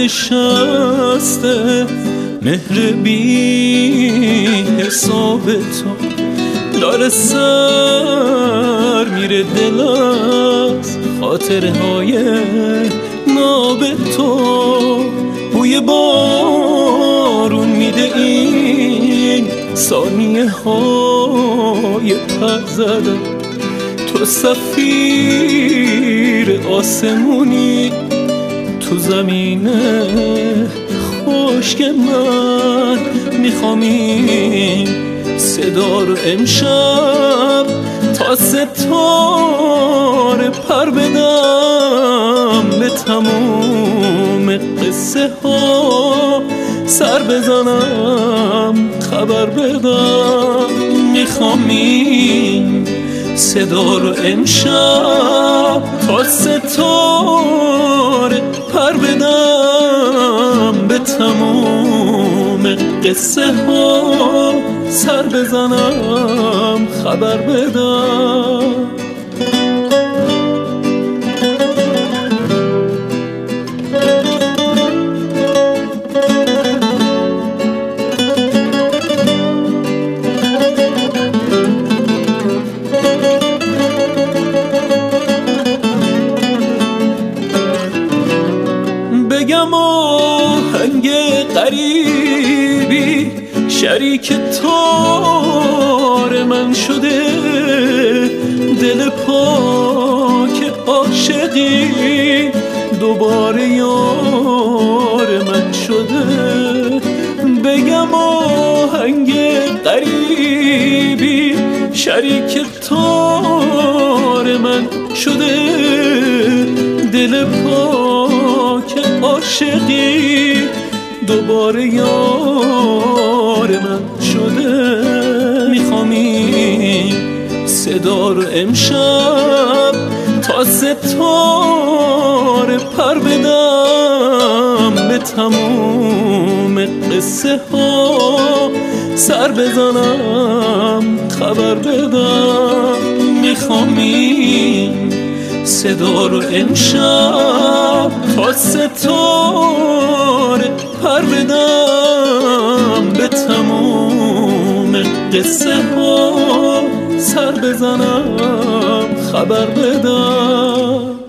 نشسته مهر بی حساب تو داره سر میره دل از خاطره های ناب تو. بوی بارون میده این ثانیه های پر زدن. تو سفیر آسمونی تو زمین خشک من. میخوام این صدا رو امشب تا ستاره پر بدم، به تموم قصه ها سر بزنم خبر بدم. میخوام این صدا رو امشب تا ستاره پر بدم، به تموم قصه ها سر بزنم خبر بدم. بگم آهنگ غریبی شریک تار من شده، دل پاک عاشقی دوباره یار من شده. بگم آهنگ غریبی شریک تار من شده، دل پاک عاشقی دوباره یار من شده. میخوام این صدا رو امشب تا ستاره پر بدم، به تموم قصه ها سر بزنم خبر بدم. میخوام این صدا رو امشب تا ستاره پر بدم، به تموم قصه ها سر بزنم خبر بدم.